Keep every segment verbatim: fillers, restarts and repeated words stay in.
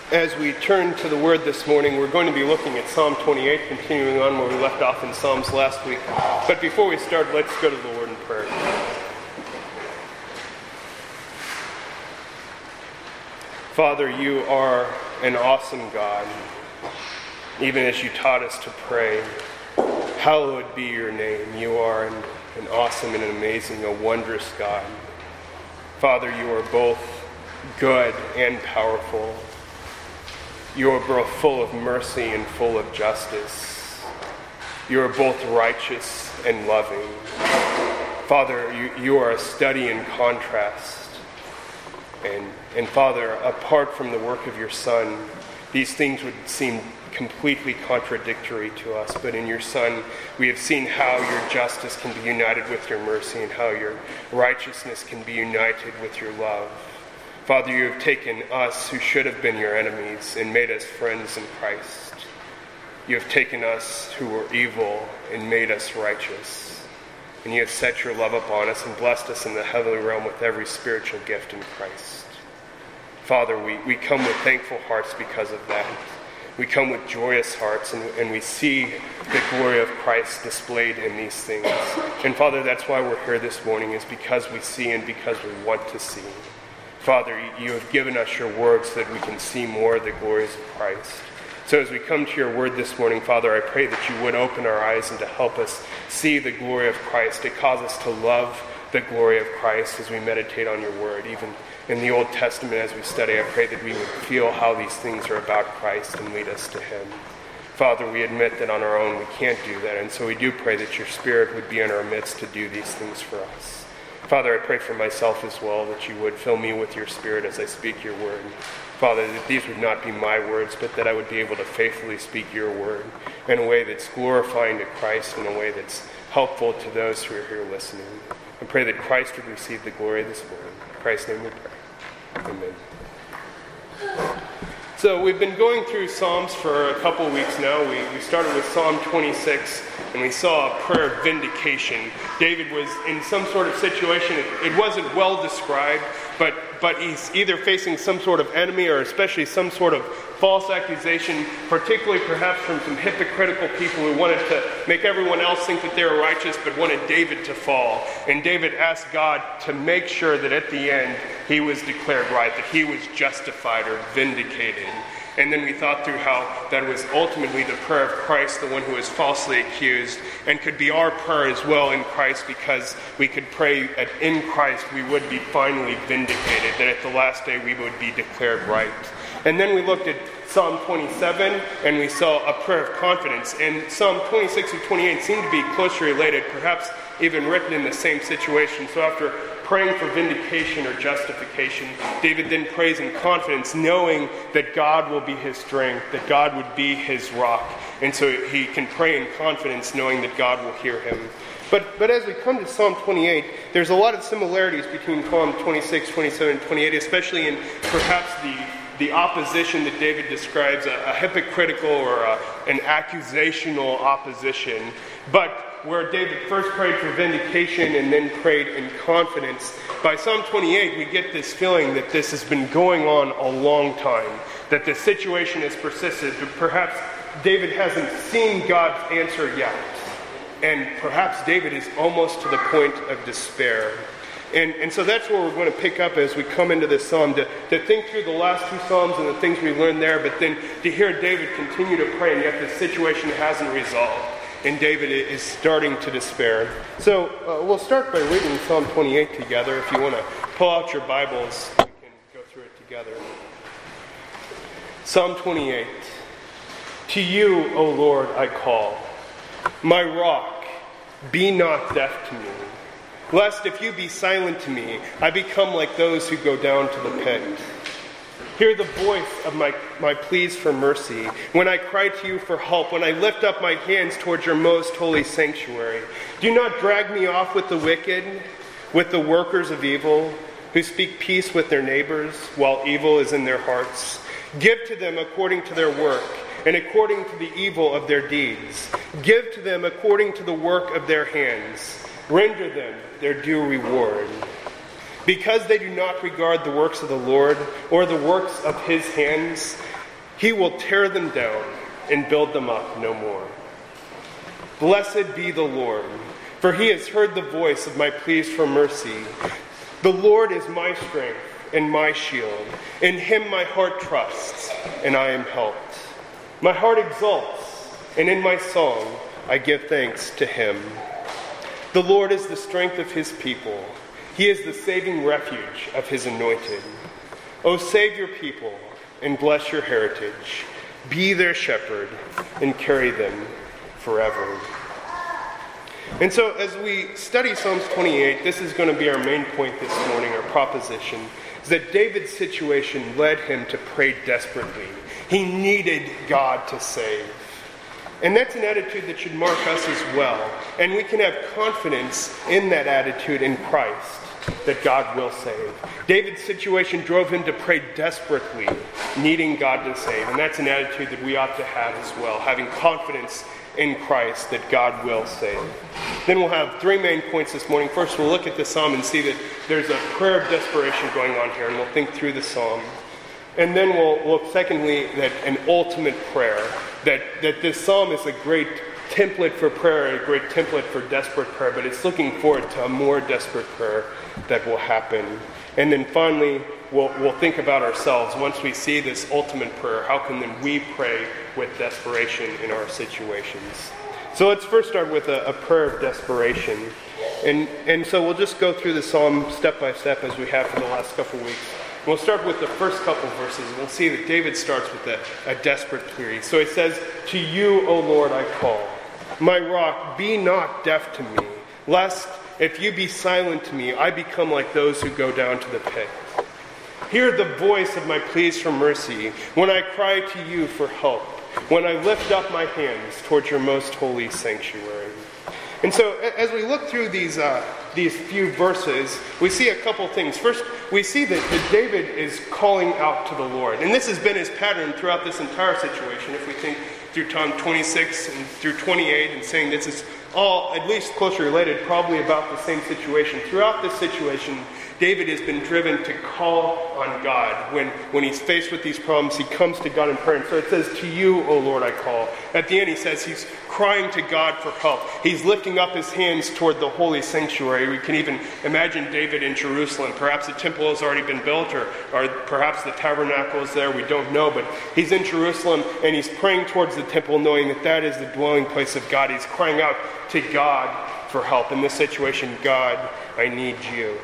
As we turn to the Word this morning, we're going to be looking at Psalm twenty-eight, continuing on where we left off in Psalms last week. But before we start, let's go to the Lord in prayer. Father, you are an awesome God, even as you taught us to pray. Hallowed be your name. You are an, an awesome and an amazing, a wondrous God. Father, you are both good and powerful. You are both full of mercy and full of justice. You are both righteous and loving. Father, you, you are a study in contrast. And, and Father, apart from the work of your Son, these things would seem completely contradictory to us. But in your Son, we have seen how your justice can be united with your mercy and how your righteousness can be united with your love. Father, you have taken us who should have been your enemies and made us friends in Christ. You have taken us who were evil and made us righteous. And you have set your love upon us and blessed us in the heavenly realm with every spiritual gift in Christ. Father, we, we come with thankful hearts because of that. We come with joyous hearts and, and we see the glory of Christ displayed in these things. And Father, that's why we're here this morning, is because we see and because we want to see. Father, you have given us your word so that we can see more of the glories of Christ. So as we come to your word this morning, Father, I pray that you would open our eyes and to help us see the glory of Christ, to cause us to love the glory of Christ as we meditate on your word. Even in the Old Testament as we study, I pray that we would feel how these things are about Christ and lead us to him. Father, we admit that on our own we can't do that, and so we do pray that your Spirit would be in our midst to do these things for us. Father, I pray for myself as well, that you would fill me with your Spirit as I speak your word. Father, that these would not be my words, but that I would be able to faithfully speak your word in a way that's glorifying to Christ, in a way that's helpful to those who are here listening. I pray that Christ would receive the glory this morning. In Christ's name we pray. Amen. So we've been going through Psalms for a couple weeks now. We, we started with Psalm twenty-six, and we saw a prayer of vindication. David was in some sort of situation. It, it wasn't well described, but, but he's either facing some sort of enemy or especially some sort of false accusation, particularly perhaps from some hypocritical people who wanted to make everyone else think that they were righteous but wanted David to fall. And David asked God to make sure that at the end he was declared right, that he was justified or vindicated. And then we thought through how that was ultimately the prayer of Christ, the one who was falsely accused, and could be our prayer as well in Christ, because we could pray that in Christ we would be finally vindicated, that at the last day we would be declared right. And then we looked at Psalm twenty-seven, and we saw a prayer of confidence. And Psalm twenty-six and twenty-eight seem to be closely related, perhaps even written in the same situation. So after praying for vindication or justification, David then prays in confidence, knowing that God will be his strength, that God would be his rock. And so he can pray in confidence, knowing that God will hear him. But but as we come to Psalm twenty-eight, there's a lot of similarities between Psalm twenty-six, twenty-seven, and twenty-eight, especially in perhaps the the opposition that David describes, a, a hypocritical or a, an accusational opposition. But where David first prayed for vindication and then prayed in confidence, by Psalm twenty-eight we get this feeling that this has been going on a long time, that the situation has persisted, but perhaps David hasn't seen God's answer yet. And perhaps David is almost to the point of despair. And, and so that's where we're going to pick up as we come into this psalm, to, to think through the last two psalms and the things we learned there, but then to hear David continue to pray, and yet the situation hasn't resolved, and David is starting to despair. So uh, we'll start by reading Psalm twenty-eight together. If you want to pull out your Bibles, we can go through it together. Psalm twenty-eight. To you, O Lord, I call. My rock, be not deaf to me. Lest if you be silent to me, I become like those who go down to the pit. Hear the voice of my, my pleas for mercy, when I cry to you for help, when I lift up my hands towards your most holy sanctuary. Do not drag me off with the wicked, with the workers of evil, who speak peace with their neighbors, while evil is in their hearts. Give to them according to their work, and according to the evil of their deeds. Give to them according to the work of their hands. Render them their due reward. Because they do not regard the works of the Lord, or the works of his hands, He will tear them down and build them up no more. Blessed be the Lord, for he has heard the voice of my pleas for mercy. The Lord is my strength and my shield. In him my heart trusts, and I am helped. My heart exults, and in my song I give thanks to him. The Lord is the strength of his people. He is the saving refuge of his anointed. O save your people and bless your heritage. Be their shepherd and carry them forever. And so as we study Psalms twenty-eight, this is going to be our main point this morning, our proposition, is that David's situation led him to pray desperately. He needed God to save. And that's an attitude that should mark us as well. And we can have confidence in that attitude in Christ, that God will save. David's situation drove him to pray desperately, needing God to save. And that's an attitude that we ought to have as well, having confidence in Christ that God will save. Then we'll have three main points this morning. First, we'll look at the psalm and see that there's a prayer of desperation going on here, and we'll think through the psalm. And then we'll look, secondly, at an ultimate prayer, that, that this psalm is a great template for prayer, a great template for desperate prayer, but it's looking forward to a more desperate prayer that will happen. And then finally, we'll, we'll think about ourselves. Once we see this ultimate prayer, how can then we pray with desperation in our situations? So let's first start with a, a prayer of desperation. And, and so we'll just go through the psalm step by step as we have for the last couple weeks. We'll start with the first couple verses. We'll see that David starts with a, a desperate plea. So he says, "To you, O Lord, I call. My rock, be not deaf to me, lest if you be silent to me, I become like those who go down to the pit. Hear the voice of my pleas for mercy when I cry to you for help, when I lift up my hands towards your most holy sanctuary." And so as we look through these uh, these few verses, we see a couple things. First, we see that, that David is calling out to the Lord. And this has been his pattern throughout this entire situation. If we think through Psalm twenty-six and through twenty-eight, and saying this is all at least closely related, probably about the same situation. Throughout this situation, David has been driven to call on God. When, when he's faced with these problems, he comes to God in prayer. And so it says, "To you, O Lord, I call." At the end, he says he's crying to God for help. He's lifting up his hands toward the holy sanctuary. We can even imagine David in Jerusalem. Perhaps the temple has already been built, or, or perhaps the tabernacle is there. We don't know. But he's in Jerusalem, and he's praying towards the temple, knowing that that is the dwelling place of God. He's crying out to God for help. In this situation, God, I need you.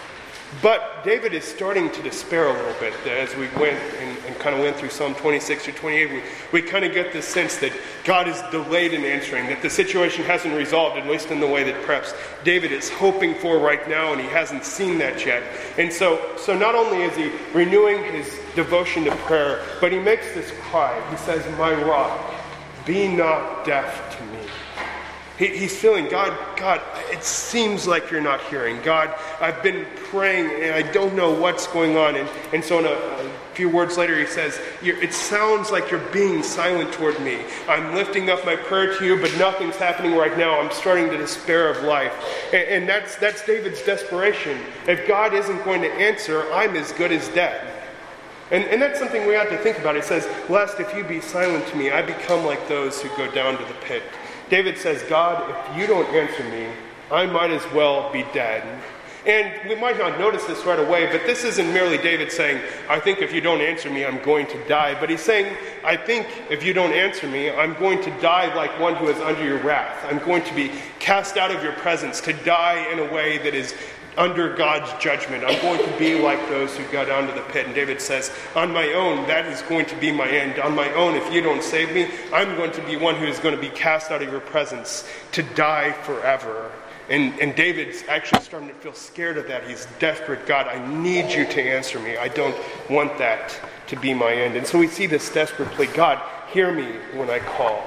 But David is starting to despair a little bit. As we went and, and kind of went through Psalm twenty-six through twenty-eight, we, we kind of get this sense that God is delayed in answering, that the situation hasn't resolved, at least in the way that perhaps David is hoping for right now, and he hasn't seen that yet. And so, so not only is he renewing his devotion to prayer, but he makes this cry. He says, "My rock, be not deaf to me." He, he's feeling, God, God, it seems like you're not hearing. God, I've been praying and I don't know what's going on. And, and so in a, a few words later he says, you're, it sounds like you're being silent toward me. I'm lifting up my prayer to you, but nothing's happening right now. I'm starting to despair of life. And, and that's, that's David's desperation. If God isn't going to answer, I'm as good as dead. And, and that's something we have to think about. It says, "Lest if you be silent to me, I become like those who go down to the pit." David says, God, if you don't answer me, I might as well be dead. And we might not notice this right away, but this isn't merely David saying, I think if you don't answer me, I'm going to die. But he's saying, I think if you don't answer me, I'm going to die like one who is under your wrath. I'm going to be cast out of your presence, to die in a way that is under God's judgment. I'm going to be like those who go down to the pit. And David says, on my own, that is going to be my end. On my own, if you don't save me, I'm going to be one who is going to be cast out of your presence, to die forever. And, and David's actually starting to feel scared of that. He's desperate. God, I need you to answer me. I don't want that to be my end. And so we see this desperate plea. God, hear me when I call.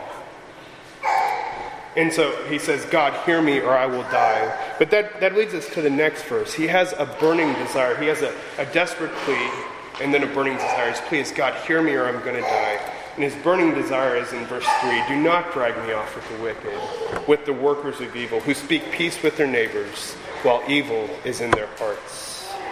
And so he says, God, hear me or I will die. But that, that leads us to the next verse. He has a burning desire. He has a, a desperate plea and then a burning desire. His plea is, God, hear me or I'm going to die. And his burning desire is in verse three, do not drag me off with the wicked, with the workers of evil, who speak peace with their neighbors, while evil is in their hearts.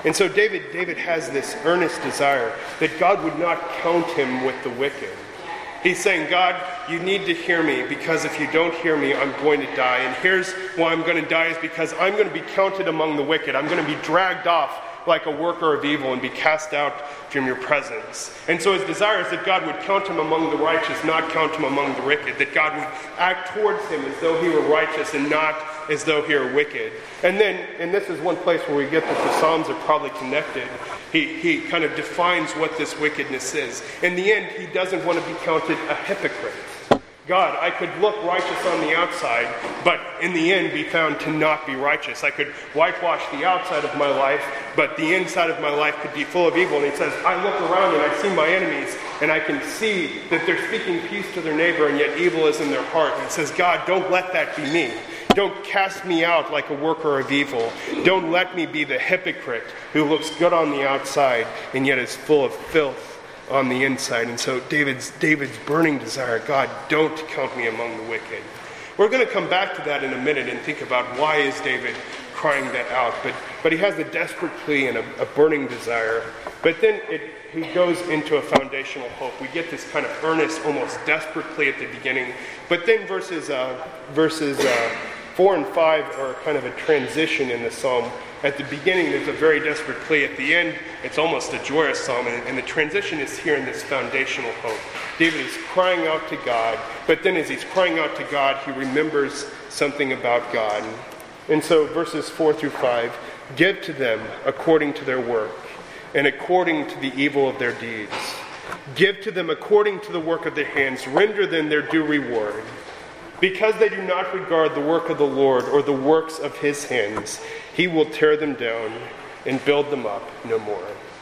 And so David, David has this earnest desire that God would not count him with the wicked. He's saying, God, you need to hear me, because if you don't hear me, I'm going to die. And here's why I'm going to die, is because I'm going to be counted among the wicked. I'm going to be dragged off like a worker of evil and be cast out from your presence. And so his desire is that God would count him among the righteous, not count him among the wicked. That God would act towards him as though he were righteous and not as though he were wicked. And then, and this is one place where we get that the Psalms are probably connected. He, he kind of defines what this wickedness is. In the end, he doesn't want to be counted a hypocrite. God, I could look righteous on the outside, but in the end be found to not be righteous. I could whitewash the outside of my life, but the inside of my life could be full of evil. And he says, I look around and I see my enemies, and I can see that they're speaking peace to their neighbor, and yet evil is in their heart. And he says, God, don't let that be me. Don't cast me out like a worker of evil. Don't let me be the hypocrite who looks good on the outside and yet is full of filth on the inside. And so David's David's burning desire, God, don't count me among the wicked. We're going to come back to that in a minute and think about why is David crying that out. But but he has a desperate plea and a, a burning desire. But then it, he goes into a foundational hope. We get this kind of earnest, almost desperate plea at the beginning. But then verses uh, verses uh, four and five are kind of a transition in the psalm. At the beginning, there's a very desperate plea. At the end, it's almost a joyous psalm. And, and the transition is here in this foundational hope. David is crying out to God, but then as he's crying out to God, he remembers something about God. And so verses four through five, give to them according to their work, and according to the evil of their deeds. Give to them according to the work of their hands. Render them their due reward. Because they do not regard the work of the Lord or the works of his hands, he will tear them down and build them up no more.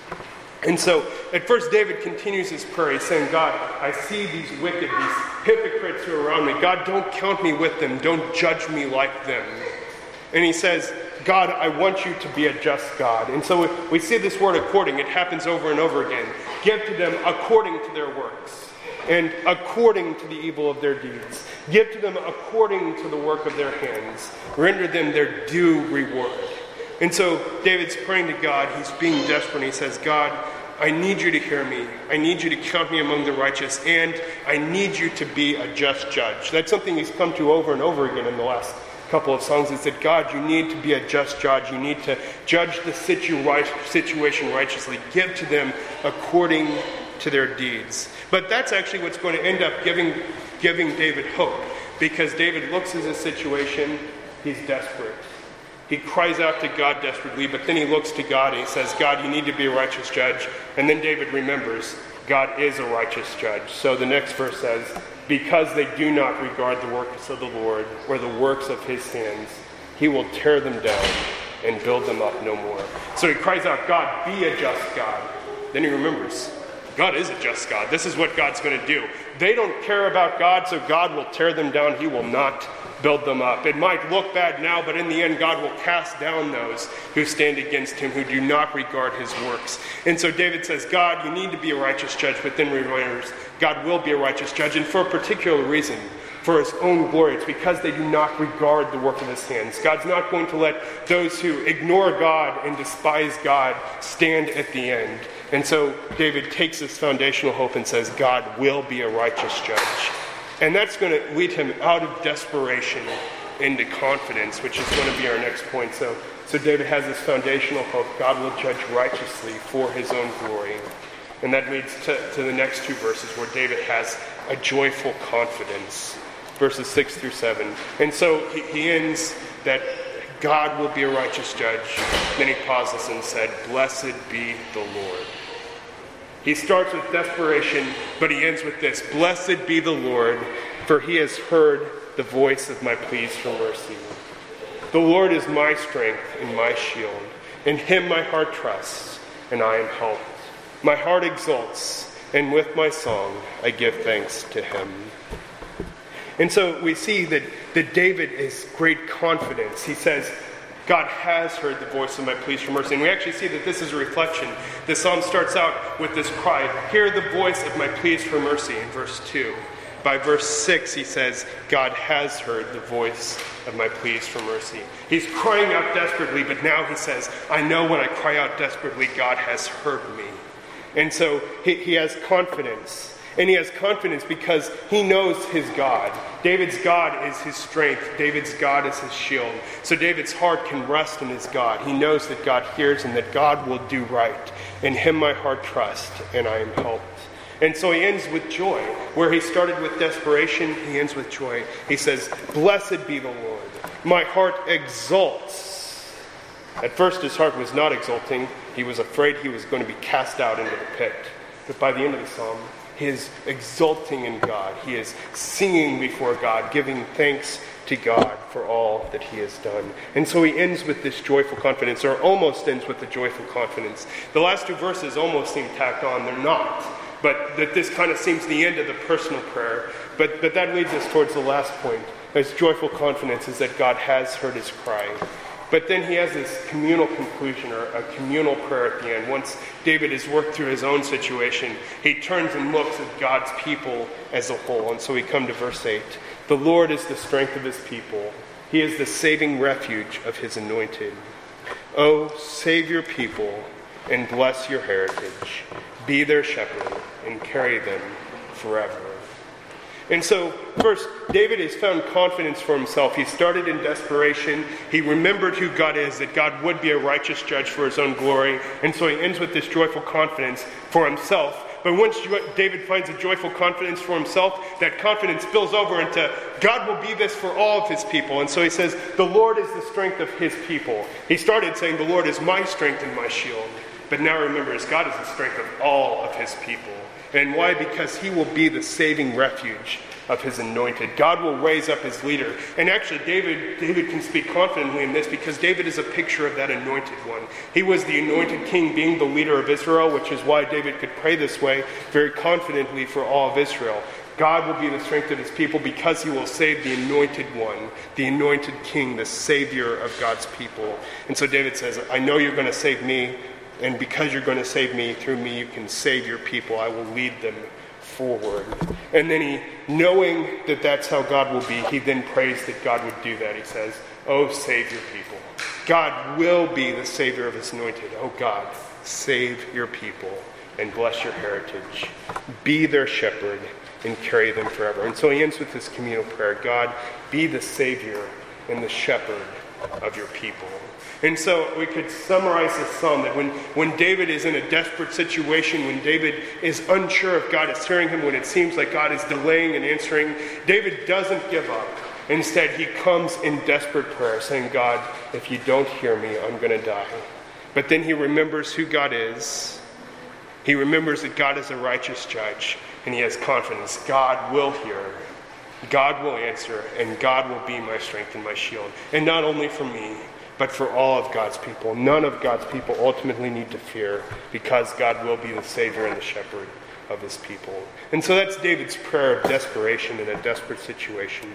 And so, at first David continues his prayer. He's saying, God, I see these wicked, these hypocrites who are around me. God, don't count me with them. Don't judge me like them. And he says, God, I want you to be a just God. And so we, we see this word according. It happens over and over again. Give to them according to their works, and according to the evil of their deeds. Give to them according to the work of their hands. Render them their due reward. And so David's praying to God. He's being desperate. He says, God, I need you to hear me. I need you to count me among the righteous. And I need you to be a just judge. That's something he's come to over and over again in the last couple of songs. Is that, God, you need to be a just judge. You need to judge the situ- situation righteously. Give to them according to their deeds. But that's actually what's going to end up giving giving David hope, because David looks at his situation, he's desperate. He cries out to God desperately, but then he looks to God and he says, God, you need to be a righteous judge. And then David remembers God is a righteous judge. So the next verse says, because they do not regard the works of the Lord or the works of his hands, he will tear them down and build them up no more. So he cries out, God, be a just God. Then he remembers, God is a just God. This is what God's going to do. They don't care about God, so God will tear them down. He will not build them up. It might look bad now, but in the end, God will cast down those who stand against him, who do not regard his works. And so David says, God, you need to be a righteous judge, but then remembers, God will be a righteous judge, and for a particular reason, for his own glory. It's because they do not regard the work of his hands. God's not going to let those who ignore God and despise God stand at the end. And so David takes this foundational hope and says, God will be a righteous judge. And that's going to lead him out of desperation into confidence, which is going to be our next point. So, so David has this foundational hope. God will judge righteously for his own glory. And that leads to, to the next two verses where David has a joyful confidence. Verses six through seven. And so he, he ends that God will be a righteous judge. Then he pauses and said, blessed be the Lord. He starts with desperation, but he ends with this. Blessed be the Lord, for he has heard the voice of my pleas for mercy. The Lord is my strength and my shield. In him my heart trusts, and I am helped. My heart exults, and with my song I give thanks to him. And so we see that, that David is great confidence. He says, God has heard the voice of my pleas for mercy. And we actually see that this is a reflection. The psalm starts out with this cry, hear the voice of my pleas for mercy in verse two. by verse six, he says, God has heard the voice of my pleas for mercy. He's crying out desperately, but now he says, I know when I cry out desperately, God has heard me. And so he, he has confidence. And he has confidence because he knows his God. David's God is his strength. David's God is his shield. So David's heart can rest in his God. He knows that God hears and that God will do right. In him my heart trusts, and I am helped. And so he ends with joy. Where he started with desperation, he ends with joy. He says, blessed be the Lord. My heart exults. At first his heart was not exulting. He was afraid he was going to be cast out into the pit. But by the end of the psalm, he is exulting in God. He is singing before God, giving thanks to God for all that he has done. And so he ends with this joyful confidence, or almost ends with the joyful confidence. The last two verses almost seem tacked on. They're not. But that this kind of seems the end of the personal prayer. But, but that leads us towards the last point. His joyful confidence is that God has heard his cry. But then he has this communal conclusion, or a communal prayer at the end. Once David has worked through his own situation, he turns and looks at God's people as a whole. And so we come to verse eight. The Lord is the strength of his people. He is the saving refuge of his anointed. Oh, save your people and bless your heritage. Be their shepherd and carry them forever. And so, first, David has found confidence for himself. He started in desperation. He remembered who God is, that God would be a righteous judge for his own glory. And so he ends with this joyful confidence for himself. But once David finds a joyful confidence for himself, that confidence spills over into God will be this for all of his people. And so he says, the Lord is the strength of his people. He started saying, the Lord is my strength and my shield. But now remembers, God is the strength of all of his people. And why? Because he will be the saving refuge of his anointed. God will raise up his leader. And actually, David, David can speak confidently in this because David is a picture of that anointed one. He was the anointed king, being the leader of Israel, which is why David could pray this way very confidently for all of Israel. God will be the strength of his people because he will save the anointed one, the anointed king, the savior of God's people. And so David says, I know you're going to save me. And because you're going to save me, through me you can save your people. I will lead them forward. And then he, knowing that that's how God will be, he then prays that God would do that. He says, oh, save your people. God will be the savior of his anointed. Oh God, save your people and bless your heritage. Be their shepherd and carry them forever. And so he ends with this communal prayer. God, be the savior and the shepherd of your people. And so we could summarize this psalm that when, when David is in a desperate situation, when David is unsure if God is hearing him, when it seems like God is delaying and answering, David doesn't give up. Instead, he comes in desperate prayer, saying, God, if you don't hear me, I'm going to die. But then he remembers who God is. He remembers that God is a righteous judge, and he has confidence. God will hear, God will answer, and God will be my strength and my shield. And not only for me, but for all of God's people. None of God's people ultimately need to fear, because God will be the Savior and the shepherd of his people. And so that's David's prayer of desperation in a desperate situation.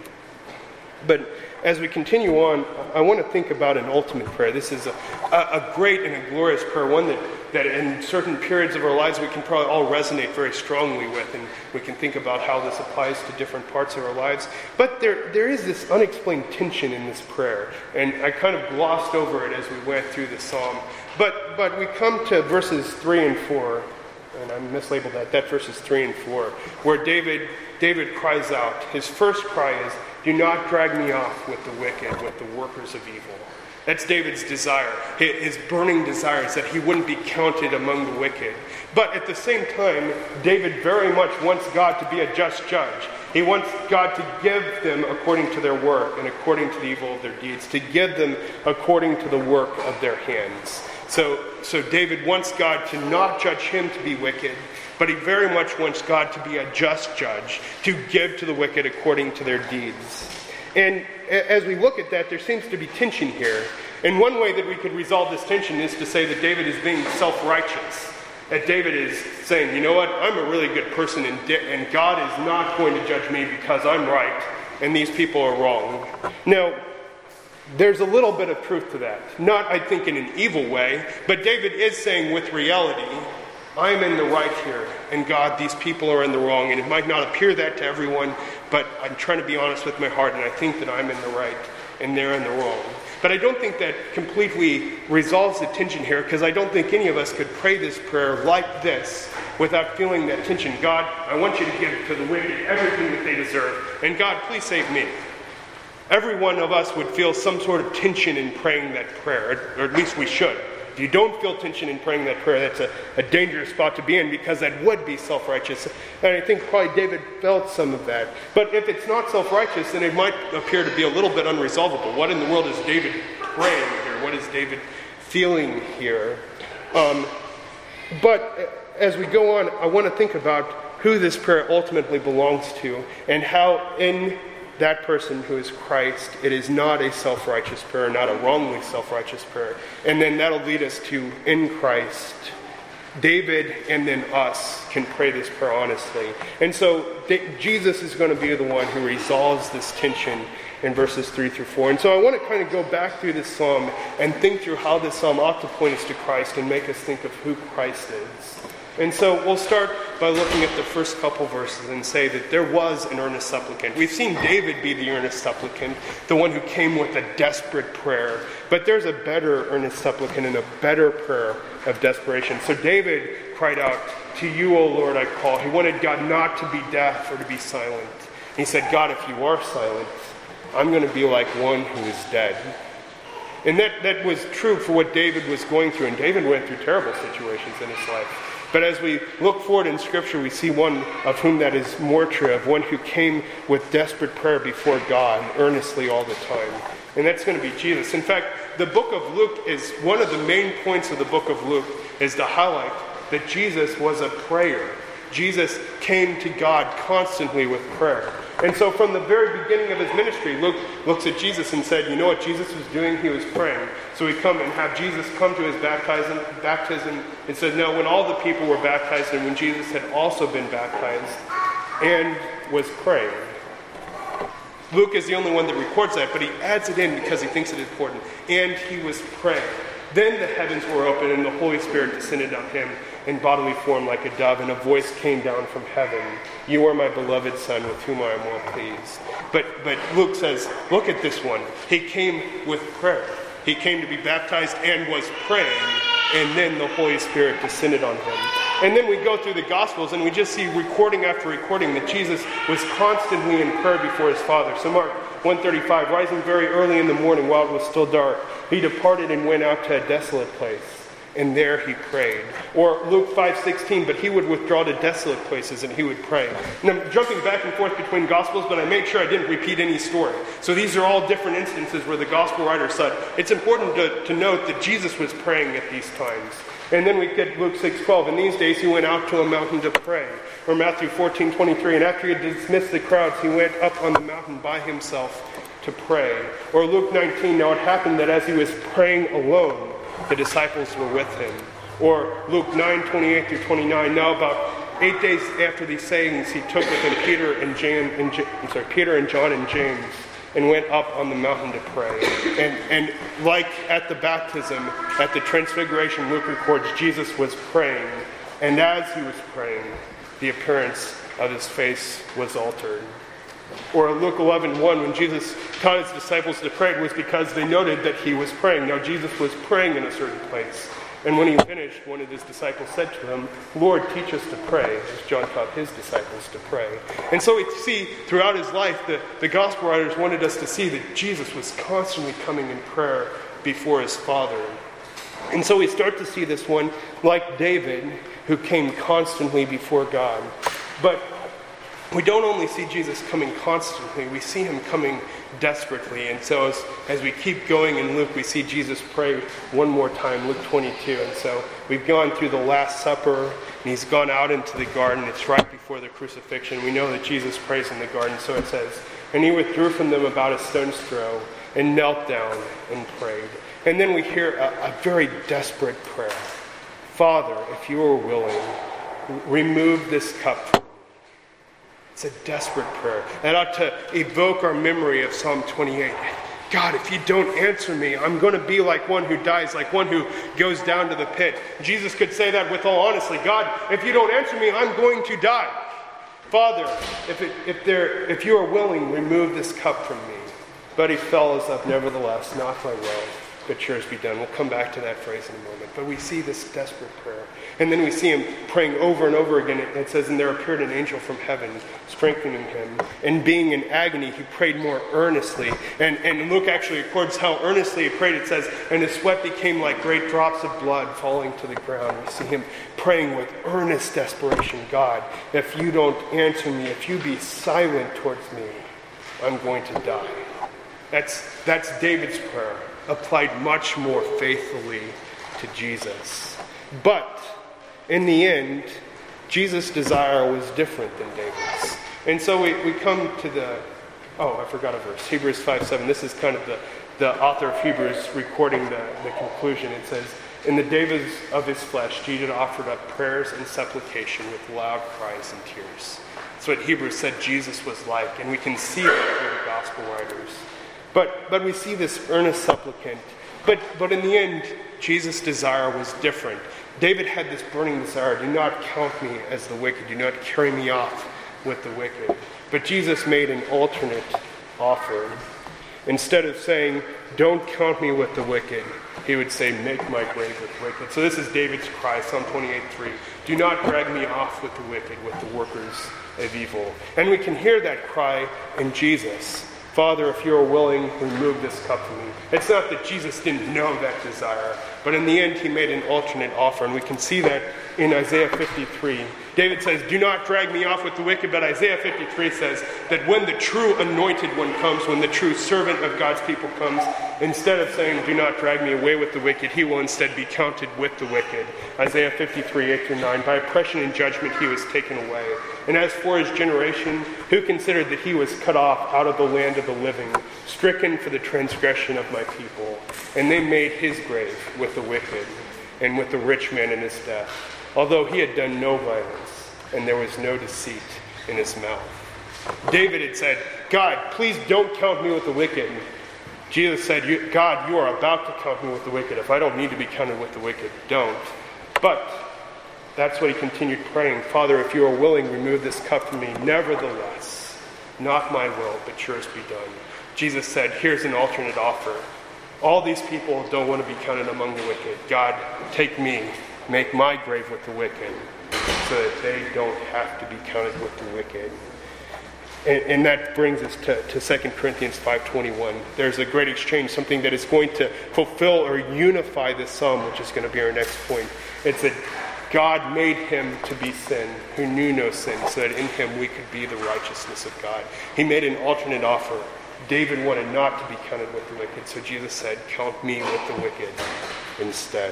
But as we continue on, I want to think about an ultimate prayer. This is a, a, a great and a glorious prayer, one that, that in certain periods of our lives we can probably all resonate very strongly with, and we can think about how this applies to different parts of our lives. But there, there is this unexplained tension in this prayer, and I kind of glossed over it as we went through the psalm. But, but we come to verses three and four, and I mislabeled that, that verses three and four, where David, David cries out. His first cry is, do not drag me off with the wicked, with the workers of evil. That's David's desire. His burning desire is that he wouldn't be counted among the wicked. But at the same time, David very much wants God to be a just judge. He wants God to give them according to their work and according to the evil of their deeds, to give them according to the work of their hands. So, so David wants God to not judge him to be wicked, but he very much wants God to be a just judge, to give to the wicked according to their deeds. And as we look at that, there seems to be tension here. And one way that we could resolve this tension is to say that David is being self-righteous. That David is saying, you know what, I'm a really good person, and, and God is not going to judge me because I'm right, and these people are wrong. Now, there's a little bit of truth to that. Not, I think, in an evil way, but David is saying with reality, I'm in the right here, and God, these people are in the wrong, and it might not appear that to everyone, but I'm trying to be honest with my heart, and I think that I'm in the right, and they're in the wrong. But I don't think that completely resolves the tension here, because I don't think any of us could pray this prayer like this without feeling that tension. God, I want you to give to the wicked everything that they deserve, and God, please save me. Every one of us would feel some sort of tension in praying that prayer, or at least we should. If you don't feel tension in praying that prayer, that's a, a dangerous spot to be in, because that would be self-righteous. And I think probably David felt some of that. But if it's not self-righteous, then it might appear to be a little bit unresolvable. What in the world is David praying here? What is David feeling here? Um, but as we go on, I want to think about who this prayer ultimately belongs to, and how in that person who is Christ, it is not a self-righteous prayer, not a wrongly self-righteous prayer. And then that'll lead us to, in Christ, David and then us can pray this prayer honestly. And so Jesus is going to be the one who resolves this tension in verses three through four. And so I want to kind of go back through this psalm and think through how this psalm ought to point us to Christ and make us think of who Christ is. And so we'll start by looking at the first couple verses and say that there was an earnest supplicant. We've seen David be the earnest supplicant, the one who came with a desperate prayer. But there's a better earnest supplicant and a better prayer of desperation. So David cried out, "To you, O Lord, I call." He wanted God not to be deaf or to be silent. He said, "God, if you are silent, I'm going to be like one who is dead." And that, that was true for what David was going through. And David went through terrible situations in his life. But as we look forward in Scripture, we see one of whom that is more true, of one who came with desperate prayer before God, earnestly all the time. And that's going to be Jesus. In fact, the book of Luke is, one of the main points of the book of Luke is to highlight that Jesus was a prayer. Jesus came to God constantly with prayer. And so from the very beginning of his ministry, Luke looks at Jesus and said, you know what Jesus was doing? He was praying. So we come and have Jesus come to his baptism. baptism. It says, now when all the people were baptized and when Jesus had also been baptized and was praying. Luke is the only one that records that, but he adds it in because he thinks it important. And he was praying. Then the heavens were opened and the Holy Spirit descended on him in bodily form like a dove, and a voice came down from heaven. You are my beloved Son, with whom I am well pleased. But but Luke says, look at this one. He came with prayer. He came to be baptized and was praying, and then the Holy Spirit descended on him. And then we go through the Gospels and we just see recording after recording that Jesus was constantly in prayer before his Father. So Mark one thirty-five, rising very early in the morning while it was still dark, he departed and went out to a desolate place, and there he prayed. Or Luke five sixteen, but he would withdraw to desolate places and he would pray. And I'm jumping back and forth between Gospels, but I made sure I didn't repeat any story. So these are all different instances where the Gospel writer said, it's important to, to note that Jesus was praying at these times. And then we get Luke six twelve. In these days he went out to a mountain to pray. Or Matthew fourteen twenty-three. And after he had dismissed the crowds, he went up on the mountain by himself to pray. Or Luke nineteen. Now it happened that as he was praying alone, the disciples were with him. Or Luke nine twenty-eight through twenty-nine. Now about eight days after these sayings, he took with him Peter and Jan, and J- I'm sorry, Peter and John and James, and went up on the mountain to pray. And, and like at the baptism, at the transfiguration, Luke records Jesus was praying. And as he was praying, the appearance of his face was altered. Or Luke eleven one, when Jesus taught his disciples to pray, it was because they noted that he was praying. Now Jesus was praying in a certain place. And when he finished, one of his disciples said to him, Lord, teach us to pray, as John taught his disciples to pray. And so we see throughout his life, the, the gospel writers wanted us to see that Jesus was constantly coming in prayer before his Father. And so we start to see this one, like David, who came constantly before God. But we don't only see Jesus coming constantly, we see him coming desperately. And so as, as we keep going in Luke, we see Jesus pray one more time, Luke twenty-two. And so we've gone through the Last Supper, and he's gone out into the garden. It's right before the crucifixion. We know that Jesus prays in the garden. So it says, and he withdrew from them about a stone's throw and knelt down and prayed. And then we hear a, a very desperate prayer. Father, if you are willing, remove this cup from me. It's a desperate prayer. That ought to evoke our memory of Psalm twenty-eight. God, if you don't answer me, I'm going to be like one who dies, like one who goes down to the pit. Jesus could say that with all honesty. God, if you don't answer me, I'm going to die. Father, if, it, if, there, if you are willing, remove this cup from me. But he follows up, nevertheless, not my will, but yours be done. We'll come back to that phrase in a moment. But we see this desperate prayer. And then we see him praying over and over again. It says, and there appeared an angel from heaven, strengthening him. And being in agony, he prayed more earnestly. And, and Luke actually records how earnestly he prayed. It says, and his sweat became like great drops of blood falling to the ground. We see him praying with earnest desperation. God, if you don't answer me, if you be silent towards me, I'm going to die. That's, that's David's prayer, applied much more faithfully to Jesus. But in the end, Jesus' desire was different than David's. And so we, we come to the, oh, I forgot a verse, Hebrews five seven. This is kind of the, the author of Hebrews recording the, the conclusion. It says, in the days of his flesh, Jesus offered up prayers and supplication with loud cries and tears. That's what Hebrews said Jesus was like, and we can see that through the gospel writers. But but we see this earnest supplicant. But but in the end, Jesus' desire was different. David had this burning desire, do not count me as the wicked, do not carry me off with the wicked. But Jesus made an alternate offer. Instead of saying, don't count me with the wicked, he would say, make my grave with the wicked. So this is David's cry, Psalm twenty-eight three. Do not drag me off with the wicked, with the workers of evil. And we can hear that cry in Jesus. Father, if you are willing, remove this cup from me. It's not that Jesus didn't know that desire, but in the end he made an alternate offer, and we can see that in Isaiah fifty-three. David says, do not drag me off with the wicked, but Isaiah fifty-three says that when the true anointed one comes, when the true servant of God's people comes, instead of saying, do not drag me away with the wicked, he will instead be counted with the wicked. Isaiah fifty-three, eight through nine, by oppression and judgment he was taken away. And as for his generation, who considered that he was cut off out of the land of the living, stricken for the transgression of my people. And they made his grave with the wicked and with the rich man in his death, although he had done no violence, and there was no deceit in his mouth. David had said, God, please don't count me with the wicked. Jesus said, God, you are about to count me with the wicked. If I don't need to be counted with the wicked, don't. But that's what he continued praying. Father, if you are willing, remove this cup from me. Nevertheless, not my will, but yours be done. Jesus said, here's an alternate offer. All these people don't want to be counted among the wicked. God, take me, make my grave with the wicked, so that they don't have to be counted with the wicked. And, and that brings us to, to Second Corinthians five twenty-one. There's a great exchange, something that is going to fulfill or unify this psalm, which is going to be our next point. It's that God made him to be sin, who knew no sin, so that in him we could be the righteousness of God. He made an alternate offer. David wanted not to be counted with the wicked, so Jesus said, count me with the wicked instead.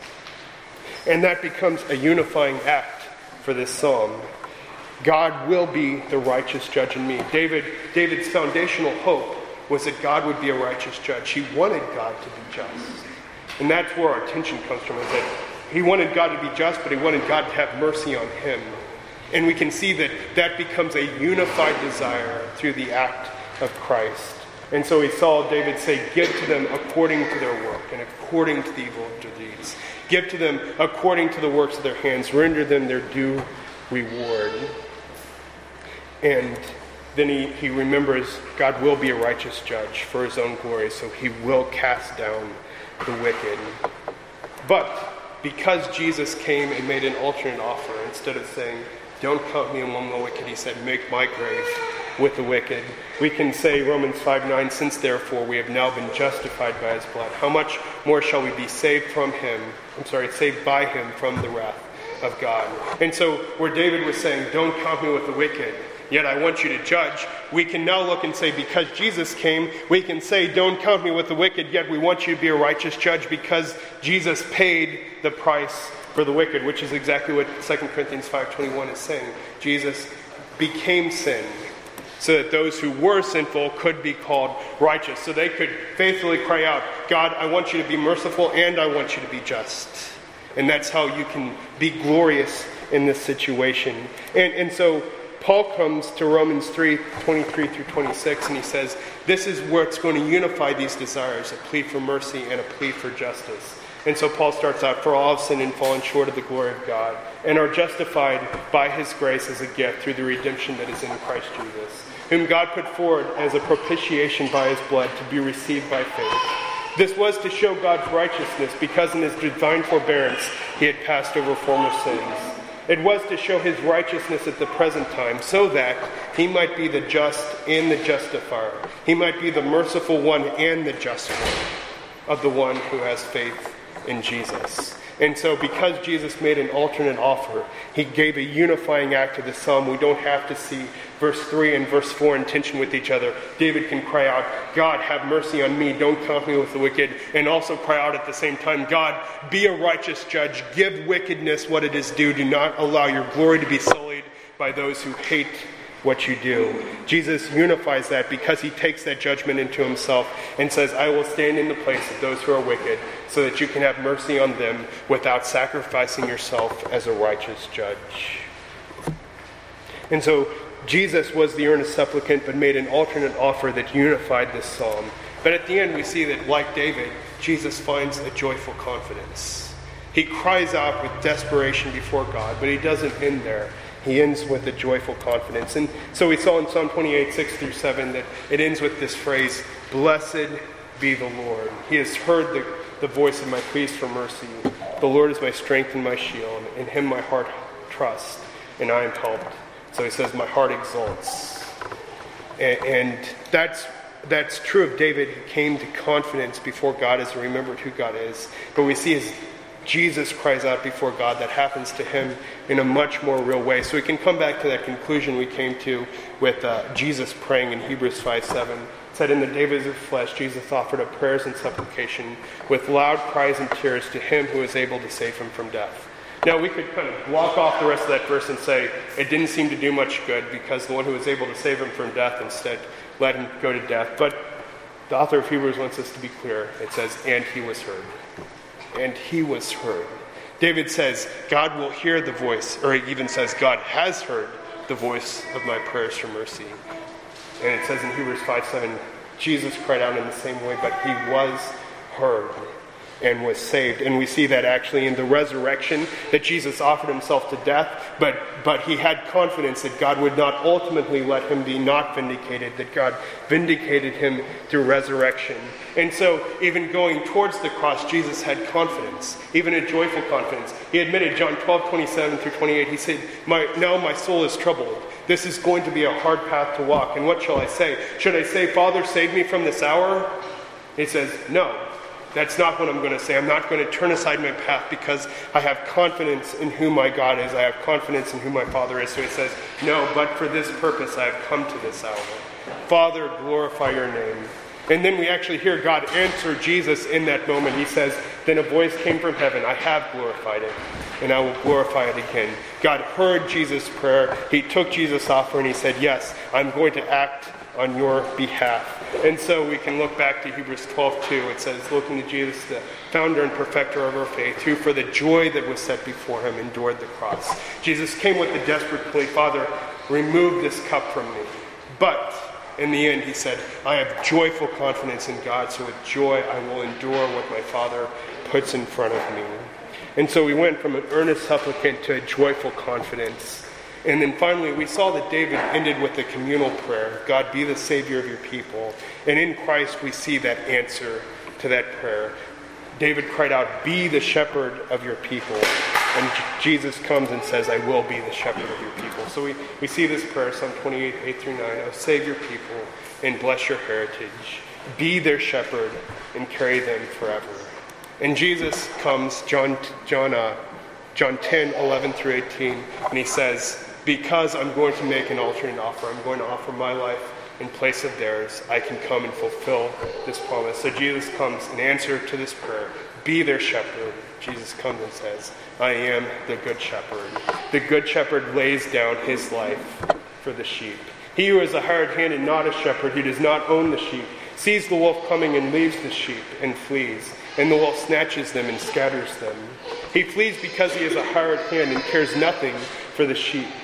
And that becomes a unifying act for this psalm. God will be the righteous judge in me. David, David's foundational hope was that God would be a righteous judge. He wanted God to be just. And that's where our tension comes from, is that he wanted God to be just, but he wanted God to have mercy on him. And we can see that that becomes a unified desire through the act of Christ. And so we saw David say, give to them according to their work and according to the evil of their deeds. Give to them according to the works of their hands. Render them their due reward. And then he, he remembers God will be a righteous judge for his own glory, so he will cast down the wicked. But because Jesus came and made an alternate offer, instead of saying, don't count me among the wicked, he said, make my grave with the wicked. We can say, Romans five nine, since therefore we have now been justified by his blood, how much more shall we be saved from him, I'm sorry, saved by him from the wrath of God. And so where David was saying, don't count me with the wicked, yet I want you to judge, we can now look and say, because Jesus came, we can say, don't count me with the wicked, yet we want you to be a righteous judge because Jesus paid the price for the wicked, which is exactly what Second Corinthians five twenty-one is saying. Jesus became sin so that those who were sinful could be called righteous, so they could faithfully cry out, God, I want you to be merciful and I want you to be just. And that's how you can be glorious in this situation. And, and so Paul comes to Romans three, twenty-three through twenty-six, and he says, this is what's going to unify these desires, a plea for mercy and a plea for justice. And so Paul starts out, for all have sinned and fallen short of the glory of God, and are justified by his grace as a gift through the redemption that is in Christ Jesus, whom God put forward as a propitiation by his blood to be received by faith. This was to show God's righteousness, because in his divine forbearance he had passed over former sins. It was to show his righteousness at the present time, so that he might be the just and the justifier. He might be the merciful one and the just one of the one who has faith in Jesus. And so because Jesus made an alternate offer, he gave a unifying act to the psalm. We don't have to see verse three and verse four in tension with each other. David can cry out, God, have mercy on me, don't count me with the wicked, and also cry out at the same time, God, be a righteous judge, give wickedness what it is due, do not allow your glory to be sullied by those who hate what you do. Jesus unifies that because he takes that judgment into himself and says, I will stand in the place of those who are wicked so that you can have mercy on them without sacrificing yourself as a righteous judge. And so Jesus was the earnest supplicant but made an alternate offer that unified this psalm. But at the end we see that, like David, Jesus finds a joyful confidence. He cries out with desperation before God, but he doesn't end there. He ends with a joyful confidence. And so we saw in Psalm twenty-eight, six through seven, that it ends with this phrase, blessed be the Lord. He has heard the, the voice of my pleas for mercy. The Lord is my strength and my shield. In him my heart trusts, and I am helped. So he says, my heart exults. And, and that's that's true of David. He came to confidence before God as he remembered who God is. But we see as Jesus cries out before God, that happens to him in a much more real way. So we can come back to that conclusion we came to with uh, Jesus praying in Hebrews five seven. It said, in the days of his flesh, Jesus offered up prayers and supplication with loud cries and tears to him who is able to save him from death. Now we could kind of block off the rest of that verse and say it didn't seem to do much good because the one who was able to save him from death instead let him go to death. But the author of Hebrews wants us to be clear. It says, and he was heard. And he was heard. David says, God will hear the voice, or he even says, God has heard the voice of my prayers for mercy. And it says in Hebrews five seven, Jesus cried out in the same way, but he was heard and was saved. And we see that actually in the resurrection, that Jesus offered himself to death, but, but he had confidence that God would not ultimately let him be not vindicated, that God vindicated him through resurrection. And so even going towards the cross, Jesus had confidence, even a joyful confidence. He admitted, John twelve, twenty-seven through twenty-eight, he said, my, now my soul is troubled. This is going to be a hard path to walk. And what shall I say? Should I say, Father, save me from this hour? He says, no. That's not what I'm going to say. I'm not going to turn aside my path because I have confidence in who my God is. I have confidence in who my Father is. So he says, no, but for this purpose I have come to this hour. Father, glorify your name. And then we actually hear God answer Jesus in that moment. He says, then a voice came from heaven, I have glorified it, and I will glorify it again. God heard Jesus' prayer. He took Jesus' offer and he said, yes, I'm going to act on your behalf. And so we can look back to Hebrews twelve two. It says, looking to Jesus, the founder and perfecter of our faith, who for the joy that was set before him endured the cross. Jesus came with the desperate plea, Father, remove this cup from me. But in the end, he said, I have joyful confidence in God, so with joy I will endure what my Father puts in front of me. And so we went from an earnest supplicant to a joyful confidence. And then finally, we saw that David ended with a communal prayer, God, be the Savior of your people. And in Christ, we see that answer to that prayer. David cried out, be the shepherd of your people. And Jesus comes and says, I will be the shepherd of your people. So we, we see this prayer, Psalm twenty-eight, eight through nine, oh, save your people and bless your heritage. Be their shepherd and carry them forever. And Jesus comes, John, John, uh, John ten, eleven through eighteen, and he says, because I'm going to make an alternate offer, I'm going to offer my life in place of theirs, I can come and fulfill this promise. So Jesus comes in answer to this prayer, be their shepherd. Jesus comes and says, I am the good shepherd. The good shepherd lays down his life for the sheep. He who is a hired hand and not a shepherd, who does not own the sheep, sees the wolf coming and leaves the sheep and flees. And the wolf snatches them and scatters them. He flees because he is a hired hand and cares nothing for the sheep.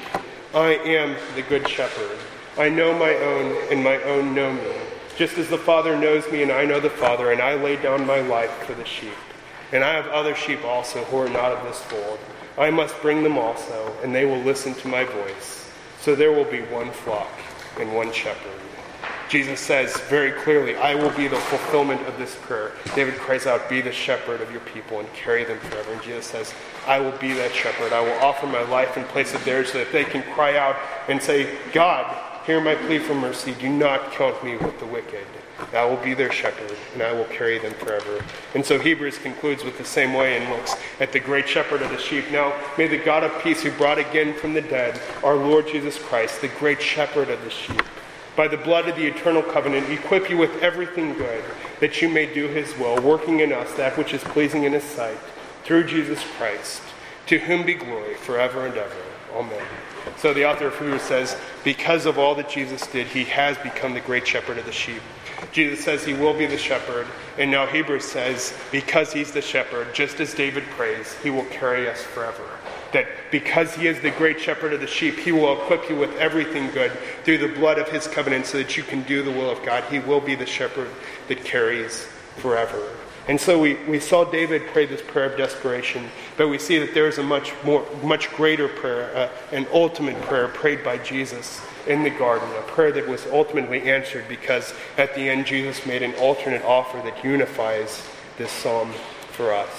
I am the good shepherd. I know my own, and my own know me. Just as the Father knows me, and I know the Father, and I lay down my life for the sheep. And I have other sheep also who are not of this fold. I must bring them also, and they will listen to my voice. So there will be one flock and one shepherd. Jesus says very clearly, I will be the fulfillment of this prayer. David cries out, be the shepherd of your people and carry them forever. And Jesus says, I will be that shepherd. I will offer my life in place of theirs so that they can cry out and say, God, hear my plea for mercy. Do not count me with the wicked. I will be their shepherd, and I will carry them forever. And so Hebrews concludes with the same way and looks at the great shepherd of the sheep. Now, may the God of peace who brought again from the dead our Lord Jesus Christ, the great shepherd of the sheep, by the blood of the eternal covenant, equip you with everything good, that you may do his will, working in us that which is pleasing in his sight, through Jesus Christ, to whom be glory forever and ever. Amen. So the author of Hebrews says, because of all that Jesus did, he has become the great shepherd of the sheep. Jesus says he will be the shepherd, and now Hebrews says, because he's the shepherd, just as David prays, he will carry us forever. That because he is the great shepherd of the sheep, he will equip you with everything good through the blood of his covenant so that you can do the will of God. He will be the shepherd that carries forever. And so we, we saw David pray this prayer of desperation, but we see that there is a much more, much greater prayer, uh, an ultimate prayer prayed by Jesus in the garden, a prayer that was ultimately answered because at the end Jesus made an alternate offer that unifies this psalm for us.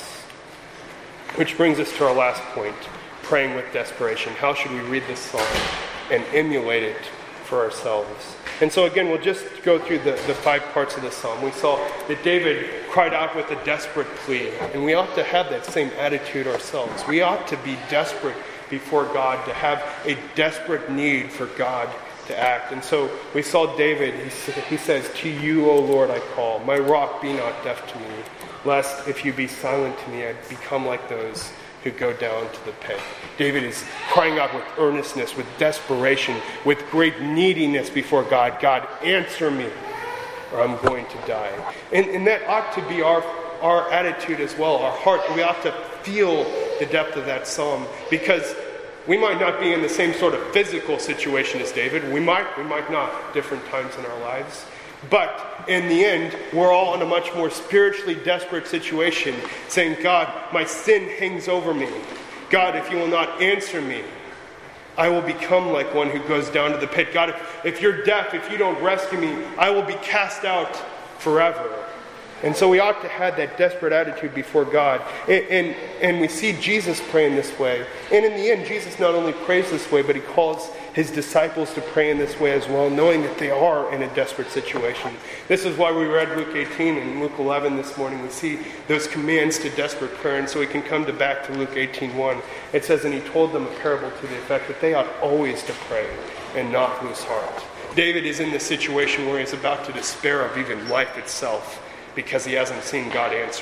Which brings us to our last point, praying with desperation. How should we read this psalm and emulate it for ourselves? And so again, we'll just go through the, the five parts of the psalm. We saw that David cried out with a desperate plea, and we ought to have that same attitude ourselves. We ought to be desperate before God, to have a desperate need for God to act. And so we saw David, he, he says, to you, O Lord, I call. My rock, be not deaf to me, lest if you be silent to me, I'd become like those who go down to the pit. David is crying out with earnestness, with desperation, with great neediness before God. God, answer me, or I'm going to die. And, and that ought to be our, our attitude as well, our heart. We ought to feel the depth of that psalm, because we might not be in the same sort of physical situation as David. We might, we might not, different times in our lives. But in the end, we're all in a much more spiritually desperate situation, saying, God, my sin hangs over me. God, if you will not answer me, I will become like one who goes down to the pit. God, if, if you're deaf, if you don't rescue me, I will be cast out forever. And so we ought to have that desperate attitude before God. And, and, and we see Jesus praying this way. And in the end, Jesus not only prays this way, but he calls his disciples to pray in this way as well, knowing that they are in a desperate situation. This is why we read Luke eighteen and Luke eleven this morning. We see those commands to desperate prayer. And so we can come to back to Luke eighteen one. It says, and he told them a parable to the effect that they ought always to pray and not lose heart. David is in this situation where he's about to despair of even life itself, because he hasn't seen God answer.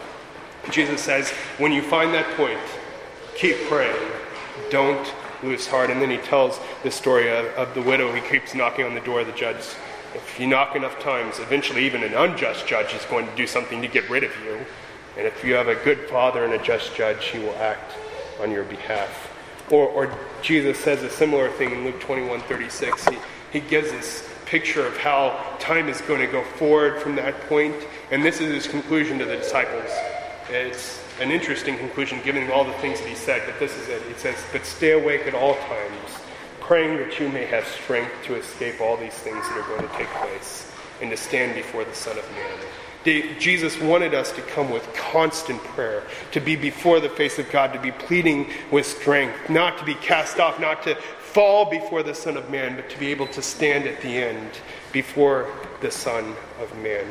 Jesus says, when you find that point, keep praying. Don't lose heart. And then he tells the story of, of the widow who keeps knocking on the door of the judge. If you knock enough times, eventually even an unjust judge is going to do something to get rid of you. And if you have a good father and a just judge, he will act on your behalf. Or, or Jesus says a similar thing in Luke twenty-one thirty-six. He, he gives this picture of how time is going to go forward from that point. And this is his conclusion to the disciples. It's an interesting conclusion given all the things that he said, but this is it. He says, but stay awake at all times, praying that you may have strength to escape all these things that are going to take place and to stand before the Son of Man. Jesus wanted us to come with constant prayer, to be before the face of God, to be pleading with strength, not to be cast off, not to fall before the Son of Man, but to be able to stand at the end before the Son of Man.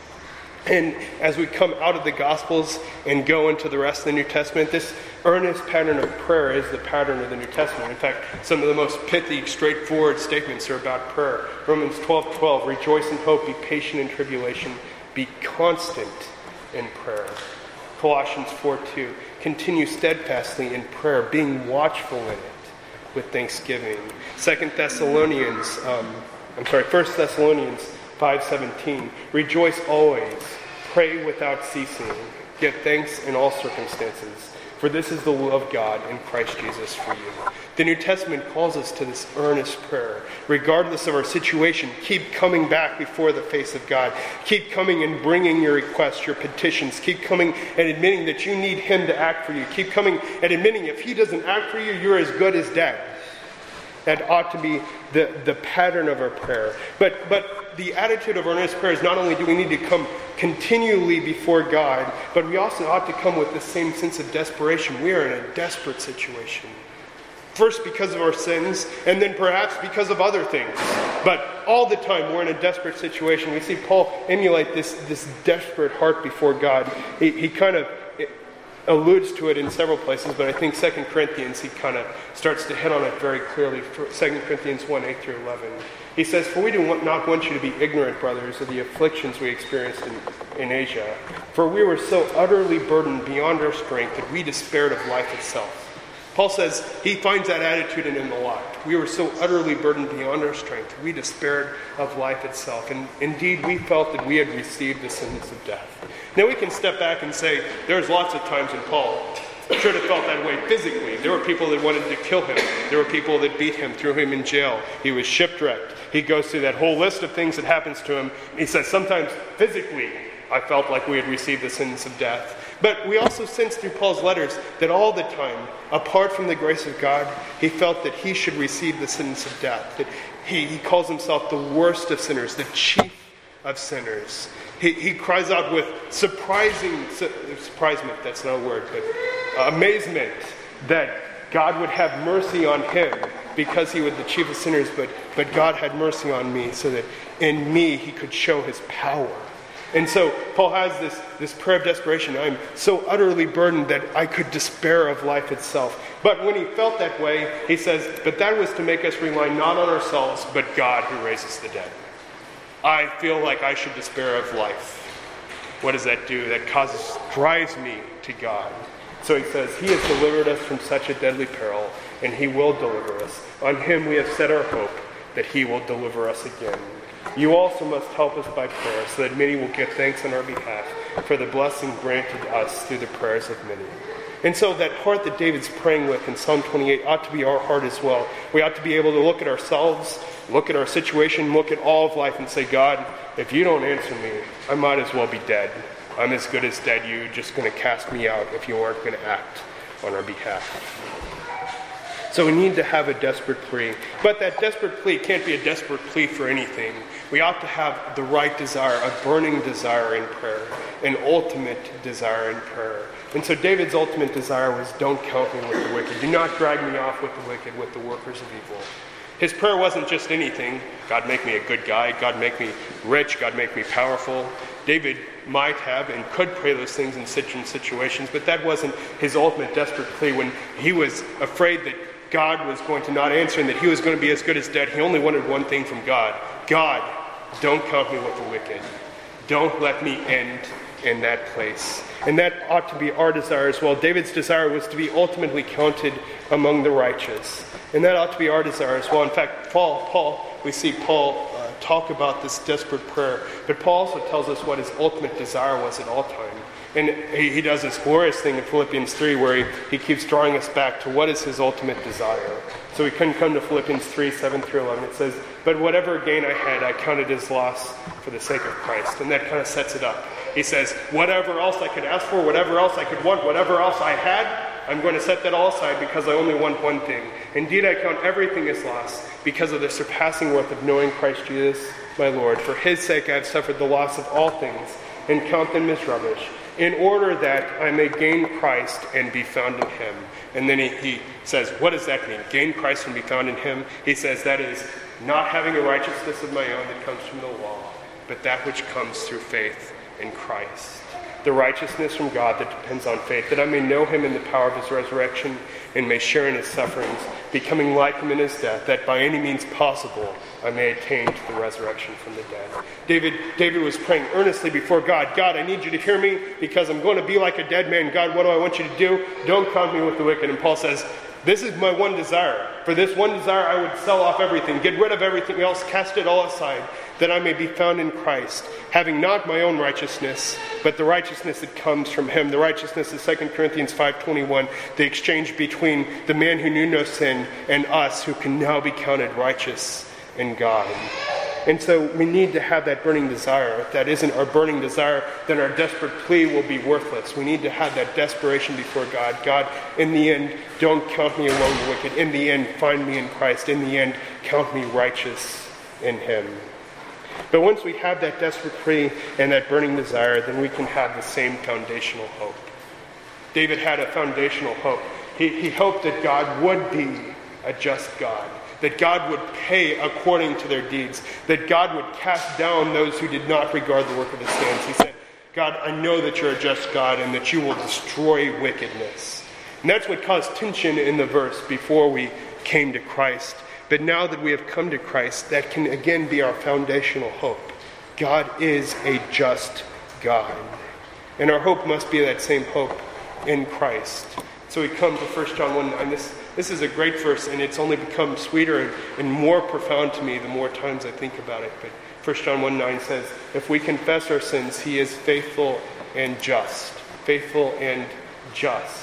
And as we come out of the Gospels and go into the rest of the New Testament, this earnest pattern of prayer is the pattern of the New Testament. In fact, some of the most pithy, straightforward statements are about prayer. Romans twelve twelve, rejoice in hope, be patient in tribulation, be constant in prayer. Colossians four two, continue steadfastly in prayer, being watchful in it with thanksgiving. Second Thessalonians, um, I'm sorry, First Thessalonians five seventeen, rejoice always, pray without ceasing, give thanks in all circumstances, for this is the will of God in Christ Jesus for you. The New Testament calls us to this earnest prayer. Regardless of our situation, keep coming back before the face of God. Keep coming and bringing your requests, your petitions. Keep coming and admitting that you need Him to act for you. Keep coming and admitting if He doesn't act for you, you're as good as dead. That ought to be the, the pattern of our prayer. But but the attitude of earnest prayer is not only do we need to come continually before God, but we also ought to come with the same sense of desperation. We are in a desperate situation. First because of our sins, and then perhaps because of other things. But all the time we're in a desperate situation. We see Paul emulate this, this desperate heart before God. He, he kind of alludes to it in several places, but I think Second Corinthians, he kind of starts to hit on it very clearly. Second Corinthians one, eight through eleven. He says, "For we do not want you to be ignorant, brothers, of the afflictions we experienced in, in Asia. For we were so utterly burdened beyond our strength that we despaired of life itself." Paul says he finds that attitude in him a lot. We were so utterly burdened beyond our strength, we despaired of life itself. And indeed, we felt that we had received the sentence of death. Now we can step back and say, there's lots of times when Paul should have felt that way physically. There were people that wanted to kill him. There were people that beat him, threw him in jail. He was shipwrecked. He goes through that whole list of things that happens to him. He says, sometimes physically, I felt like we had received the sentence of death. But we also sense through Paul's letters that all the time, apart from the grace of God, he felt that he should receive the sentence of death. That he, he calls himself the worst of sinners, the chief of sinners. He, he cries out with surprising, su- surprisement, that's not a word, but amazement that God would have mercy on him because he was the chief of sinners, but, but God had mercy on me so that in me he could show his power. And so Paul has this, this prayer of desperation. I'm so utterly burdened that I could despair of life itself. But when he felt that way, he says, but that was to make us rely not on ourselves, but God who raises the dead. I feel like I should despair of life. What does that do? That causes, drives me to God. So he says, He has delivered us from such a deadly peril, and He will deliver us. On Him we have set our hope that He will deliver us again. You also must help us by prayer, so that many will give thanks on our behalf for the blessing granted us through the prayers of many. And so that heart that David's praying with in Psalm twenty-eight ought to be our heart as well. We ought to be able to look at ourselves, look at our situation, look at all of life and say, God, if you don't answer me, I might as well be dead. I'm as good as dead. You're just going to cast me out if you aren't going to act on our behalf. So we need to have a desperate plea. But that desperate plea can't be a desperate plea for anything. We ought to have the right desire, a burning desire in prayer, an ultimate desire in prayer. And so David's ultimate desire was, don't count me with the wicked. Do not drag me off with the wicked, with the workers of evil. His prayer wasn't just anything. God, make me a good guy. God, make me rich. God, make me powerful. David might have and could pray those things in certain situations, but that wasn't his ultimate desperate plea when he was afraid that God was going to not answer and that he was going to be as good as dead. He only wanted one thing from God. God, don't count me with the wicked. Don't let me end in that place. And that ought to be our desire as well. David's desire was to be ultimately counted among the righteous. And that ought to be our desire as well. In fact, Paul, Paul we see Paul uh, talk about this desperate prayer. But Paul also tells us what his ultimate desire was at all times. And he, he does this glorious thing in Philippians three where he, he keeps drawing us back to what is his ultimate desire. So we couldn't come to Philippians three, seven through eleven. It says, but whatever gain I had, I counted as loss for the sake of Christ. And that kind of sets it up. He says, whatever else I could ask for, whatever else I could want, whatever else I had, I'm going to set that all aside because I only want one thing. Indeed, I count everything as loss because of the surpassing worth of knowing Christ Jesus, my Lord. For his sake I have suffered the loss of all things and count them as rubbish, in order that I may gain Christ and be found in him. And then he, he says, what does that mean? Gain Christ and be found in him? He says that is not having a righteousness of my own that comes from the law, but that which comes through faith in Christ. The righteousness from God that depends on faith, that I may know him in the power of his resurrection and may share in his sufferings, becoming like him in his death, that by any means possible I may attain to the resurrection from the dead. David, David was praying earnestly before God. God, I need you to hear me because I'm going to be like a dead man. God, what do I want you to do? Don't count me with the wicked. And Paul says, This is my one desire. For this one desire I would sell off everything, get rid of everything else, cast it all aside, that I may be found in Christ, having not my own righteousness, but the righteousness that comes from him. The righteousness is Second Corinthians five twenty-one, the exchange between the man who knew no sin and us who can now be counted righteous in God. And so we need to have that burning desire. If that isn't our burning desire, then our desperate plea will be worthless. We need to have that desperation before God. God, in the end, don't count me among the wicked. In the end, find me in Christ. In the end, count me righteous in him. But once we have that desperate plea and that burning desire, then we can have the same foundational hope. David had a foundational hope. He, he hoped that God would be a just God, that God would pay according to their deeds, that God would cast down those who did not regard the work of his hands. He said, God, I know that you're a just God and that you will destroy wickedness. And that's what caused tension in the verse before we came to Christ. But now that we have come to Christ, that can again be our foundational hope. God is a just God. And our hope must be that same hope in Christ. So we come to First John one nine. This, this is a great verse, and it's only become sweeter and, and more profound to me the more times I think about it. But First John one nine says, if we confess our sins, he is faithful and just. Faithful and just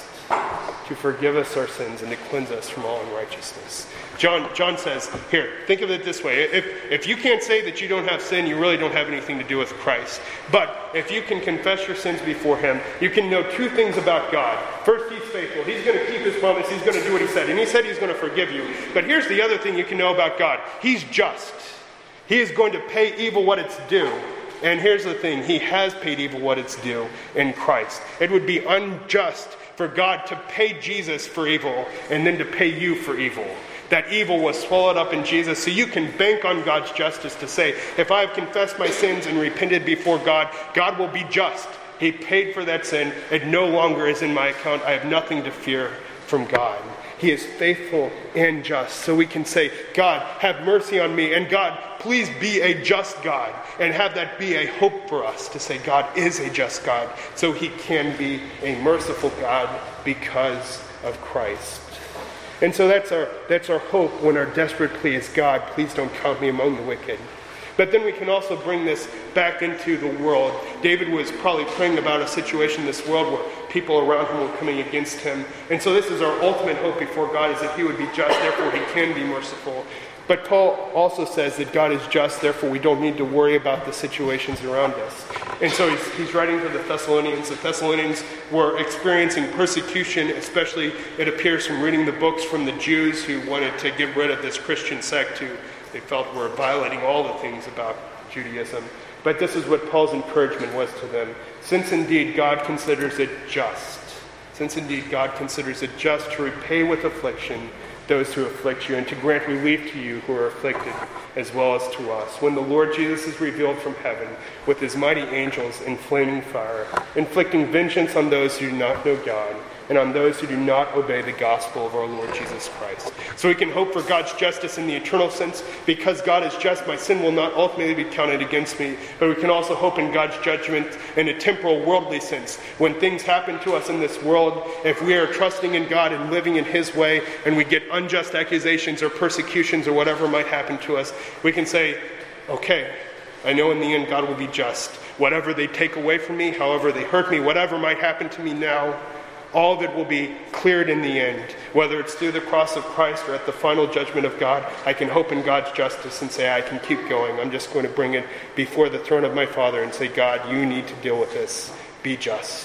to forgive us our sins and to cleanse us from all unrighteousness. John, John says, here, think of it this way. If, if you can't say that you don't have sin, you really don't have anything to do with Christ. But if you can confess your sins before him, you can know two things about God. First, he's faithful. He's going to keep his promise. He's going to do what he said. And he said he's going to forgive you. But here's the other thing you can know about God. He's just. He is going to pay evil what it's due. And here's the thing. He has paid evil what it's due in Christ. It would be unjust for God to pay Jesus for evil and then to pay you for evil. That evil was swallowed up in Jesus, so you can bank on God's justice to say, if I have confessed my sins and repented before God, God will be just. He paid for that sin. It no longer is in my account. I have nothing to fear from God. He is faithful and just. So we can say, God, have mercy on me. And God, please be a just God. And have that be a hope for us to say God is a just God. So he can be a merciful God because of Christ. And so that's our that's our hope when our desperate plea is, God, please don't count me among the wicked. But then we can also bring this back into the world. David was probably praying about a situation in this world where people around him were coming against him. And so this is our ultimate hope before God, is that he would be just, therefore he can be merciful. But Paul also says that God is just, therefore we don't need to worry about the situations around us. And so he's, he's writing to the Thessalonians. The Thessalonians were experiencing persecution, especially it appears from reading the books from the Jews who wanted to get rid of this Christian sect who they felt were violating all the things about Judaism. But this is what Paul's encouragement was to them. Since indeed God considers it just, since indeed God considers it just to repay with affliction those who afflict you, and to grant relief to you who are afflicted, as well as to us, when the Lord Jesus is revealed from heaven with his mighty angels in flaming fire, inflicting vengeance on those who do not know God, and on those who do not obey the gospel of our Lord Jesus Christ. So we can hope for God's justice in the eternal sense. Because God is just, my sin will not ultimately be counted against me. But we can also hope in God's judgment in a temporal, worldly sense. When things happen to us in this world, if we are trusting in God and living in his way, and we get unjust accusations or persecutions or whatever might happen to us, we can say, okay, I know in the end God will be just. Whatever they take away from me, however they hurt me, whatever might happen to me now, all of it will be cleared in the end. Whether it's through the cross of Christ or at the final judgment of God, I can hope in God's justice and say, I can keep going. I'm just going to bring it before the throne of my Father and say, God, you need to deal with this. Be just.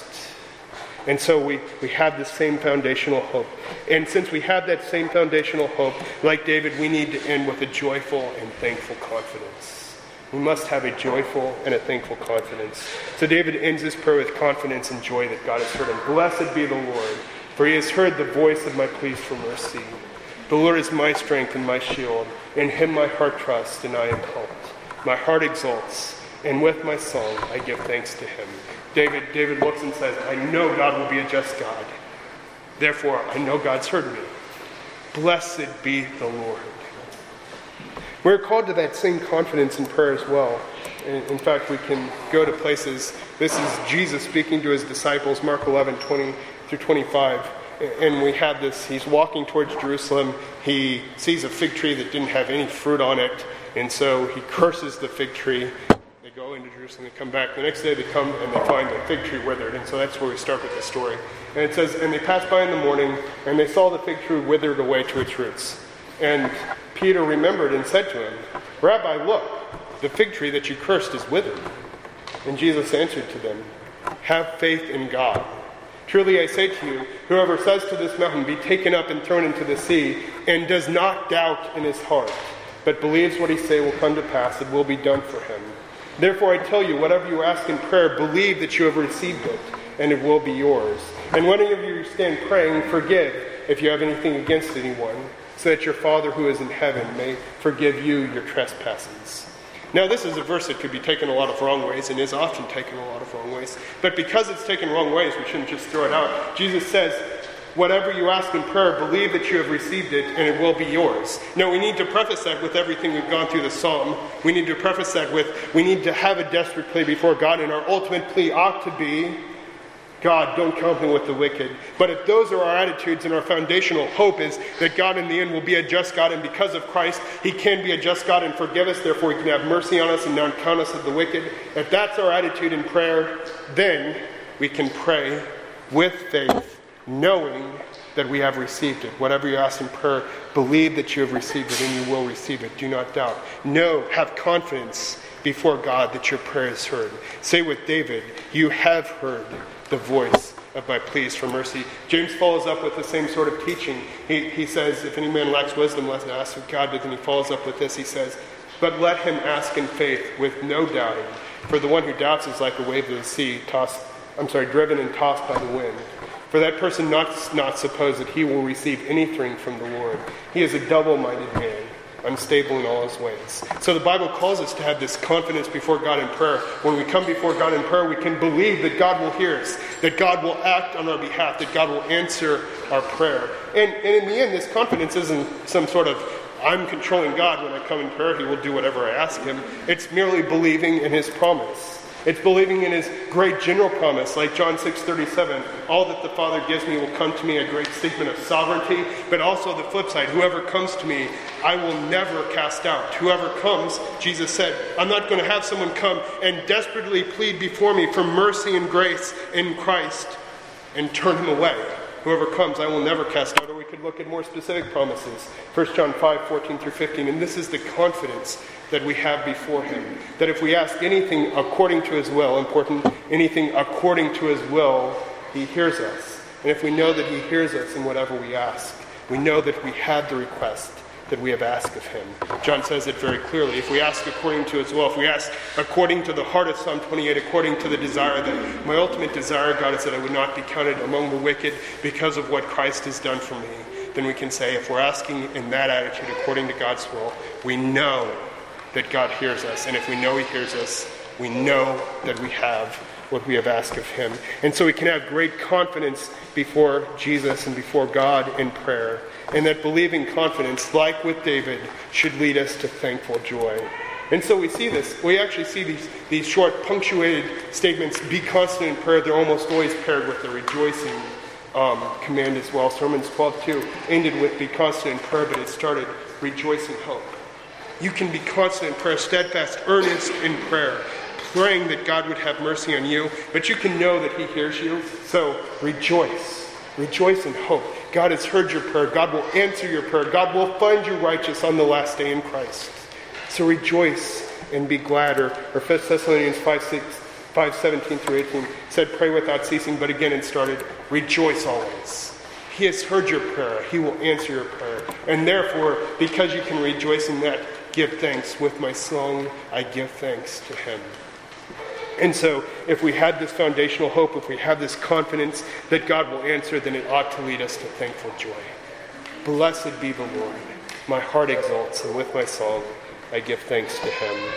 And so we, we have the same foundational hope. And since we have that same foundational hope, like David, we need to end with a joyful and thankful confidence. We must have a joyful and a thankful confidence. So David ends his prayer with confidence and joy that God has heard him. Blessed be the Lord, for he has heard the voice of my pleas for mercy. The Lord is my strength and my shield. In him my heart trusts, and I am helped. My heart exults, and with my song I give thanks to him. David, David looks and says, I know God will be a just God. Therefore, I know God's heard me. Blessed be the Lord. We're called to that same confidence in prayer as well. In, in fact, we can go to places. This is Jesus speaking to his disciples, Mark eleven, twenty through twenty-five. and we have this, he's walking towards Jerusalem. He sees a fig tree that didn't have any fruit on it, and so he curses the fig tree. They go into Jerusalem, they come back. The next day they come and they find the fig tree withered, and so that's where we start with the story. And it says, and they passed by in the morning, and they saw the fig tree withered away to its roots. And Peter remembered and said to him, Rabbi, look, the fig tree that you cursed is withered. And Jesus answered to them, have faith in God. Truly I say to you, whoever says to this mountain, be taken up and thrown into the sea, and does not doubt in his heart, but believes what he say will come to pass, it will be done for him. Therefore I tell you, whatever you ask in prayer, believe that you have received it, and it will be yours. And whenever you stand praying, forgive if you have anything against anyone, so that your Father who is in heaven may forgive you your trespasses. Now this is a verse that could be taken a lot of wrong ways, and is often taken a lot of wrong ways. But because it's taken wrong ways, we shouldn't just throw it out. Jesus says, whatever you ask in prayer, believe that you have received it, and it will be yours. Now we need to preface that with everything we've gone through the psalm. We need to preface that with, we need to have a desperate plea before God, and our ultimate plea ought to be, God, don't count me with the wicked. But if those are our attitudes, and our foundational hope is that God in the end will be a just God, and because of Christ, he can be a just God and forgive us, therefore he can have mercy on us and not count us as the wicked. If that's our attitude in prayer, then we can pray with faith, knowing that we have received it. Whatever you ask in prayer, believe that you have received it, and you will receive it. Do not doubt. Know, have confidence before God that your prayer is heard. Say with David, you have heard the voice of my pleas for mercy. James follows up with the same sort of teaching. He, he says, if any man lacks wisdom, let him ask of God. But then he follows up with this. He says, but let him ask in faith with no doubting. For the one who doubts is like a wave of the sea, tossed, I'm sorry, driven and tossed by the wind. For that person not, not suppose that he will receive anything from the Lord. He is a double-minded man, unstable in all his ways. So the Bible calls us to have this confidence before God in prayer. When we come before God in prayer, we can believe that God will hear us, that God will act on our behalf, that God will answer our prayer. And, and in the end, this confidence isn't some sort of, I'm controlling God when I come in prayer, he will do whatever I ask him. It's merely believing in his promise. It's believing in his great general promise, like John six thirty-seven. All that the Father gives me will come to me, a great statement of sovereignty. But also the flip side, whoever comes to me, I will never cast out. Whoever comes, Jesus said, I'm not going to have someone come and desperately plead before me for mercy and grace in Christ and turn him away. Whoever comes, I will never cast out. Or we could look at more specific promises. First John five, fourteen through fifteen. And this is the confidence that we have before him. That if we ask anything according to his will, important, anything according to his will, he hears us. And if we know that he hears us in whatever we ask, we know that we have the request that we have asked of him. John says it very clearly. If we ask according to his will, if we ask according to the heart of Psalm twenty-eight, according to the desire, that my ultimate desire, God, is that I would not be counted among the wicked because of what Christ has done for me, then we can say, if we're asking in that attitude according to God's will, we know that God hears us. And if we know he hears us, we know that we have what we have asked of him. And so we can have great confidence before Jesus and before God in prayer. And that believing confidence, like with David, should lead us to thankful joy. And so we see this. We actually see these, these short punctuated statements, be constant in prayer. They're almost always paired with the rejoicing um, command as well. Romans twelve two ended with be constant in prayer, but it started rejoicing hope. You can be constant in prayer, steadfast, earnest in prayer, praying that God would have mercy on you, but you can know that he hears you. So rejoice. Rejoice in hope. God has heard your prayer. God will answer your prayer. God will find you righteous on the last day in Christ. So rejoice and be glad. Or, or First Thessalonians five, six, five seventeen through eighteen said, pray without ceasing, but again it started, rejoice always. He has heard your prayer. He will answer your prayer. And therefore, because you can rejoice in that, give thanks. With my song, I give thanks to him. And so, if we have this foundational hope, if we have this confidence that God will answer, then it ought to lead us to thankful joy. Blessed be the Lord. My heart exalts, and with my song, I give thanks to him.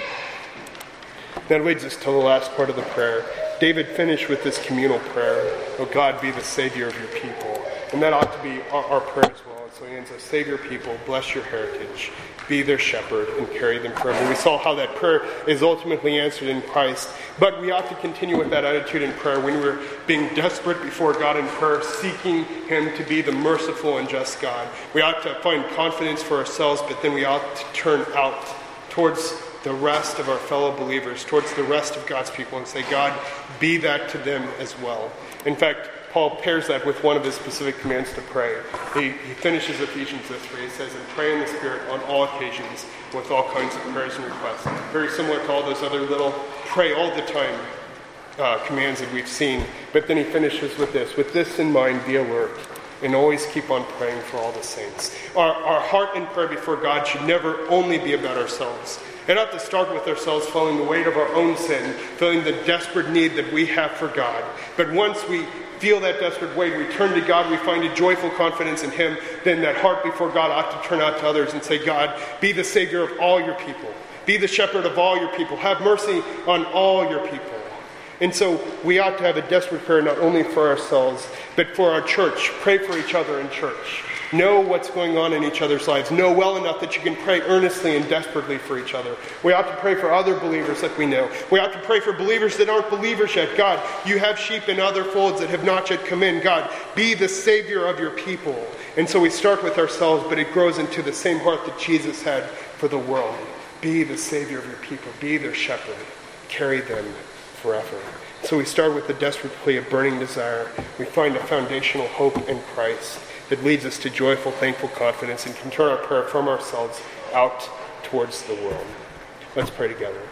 That leads us to the last part of the prayer. David finished with this communal prayer, "O God, be the Savior of your people." And that ought to be our, our prayer as well. So he ends up, save your people, bless your heritage, be their shepherd, and carry them forever. We saw how that prayer is ultimately answered in Christ. But we ought to continue with that attitude in prayer when we're being desperate before God in prayer, seeking him to be the merciful and just God. We ought to find confidence for ourselves, but then we ought to turn out towards the rest of our fellow believers, towards the rest of God's people, and say, God, be that to them as well. In fact, Paul pairs that with one of his specific commands to pray. He, he finishes Ephesians three. He says, and pray in the Spirit on all occasions with all kinds of prayers and requests. Very similar to all those other little pray all the time uh, commands that we've seen. But then he finishes with this. With this in mind, be alert and always keep on praying for all the saints. Our, our heart in prayer before God should never only be about ourselves. It ought to start with ourselves feeling the weight of our own sin, feeling the desperate need that we have for God. But once we feel that desperate weight, we turn to God, we find a joyful confidence in him, then that heart before God ought to turn out to others and say, God, be the Savior of all your people. Be the shepherd of all your people. Have mercy on all your people. And so we ought to have a desperate prayer not only for ourselves, but for our church. Pray for each other in church. Know what's going on in each other's lives. Know well enough that you can pray earnestly and desperately for each other. We ought to pray for other believers that we know. We ought to pray for believers that aren't believers yet. God, you have sheep in other folds that have not yet come in. God, be the Savior of your people. And so we start with ourselves, but it grows into the same heart that Jesus had for the world. Be the Savior of your people. Be their shepherd. Carry them forever. So we start with the desperate plea of burning desire. We find a foundational hope in Christ that leads us to joyful, thankful confidence and can turn our prayer from ourselves out towards the world. Let's pray together.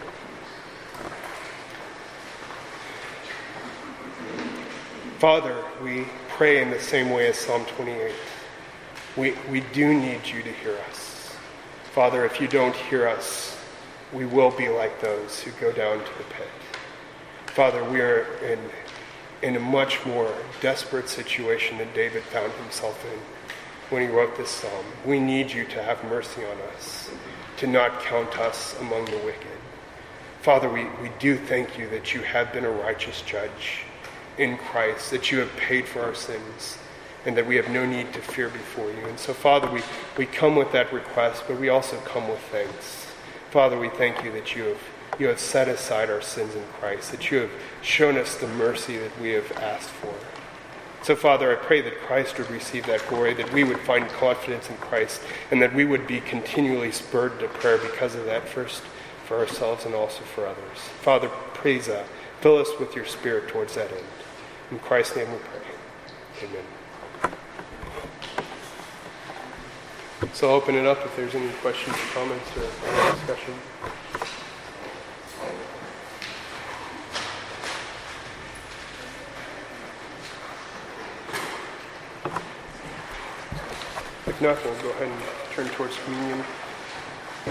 Father, we pray in the same way as Psalm twenty-eight. We, we do need you to hear us. Father, if you don't hear us, we will be like those who go down to the pit. Father, we are in, in a much more desperate situation than David found himself in when he wrote this psalm. We need you to have mercy on us, to not count us among the wicked. Father, we, we do thank you that you have been a righteous judge in Christ, that you have paid for our sins, and that we have no need to fear before you. And so, Father, we, we come with that request, but we also come with thanks. Father, we thank you that you have You have set aside our sins in Christ, that you have shown us the mercy that we have asked for. So, Father, I pray that Christ would receive that glory, that we would find confidence in Christ, and that we would be continually spurred to prayer because of that, first for ourselves and also for others. Father, praise that. Fill us with your Spirit towards that end. In Christ's name we pray. Amen. So I'll open it up if there's any questions or comments or discussion. If not, we'll go ahead and turn towards communion.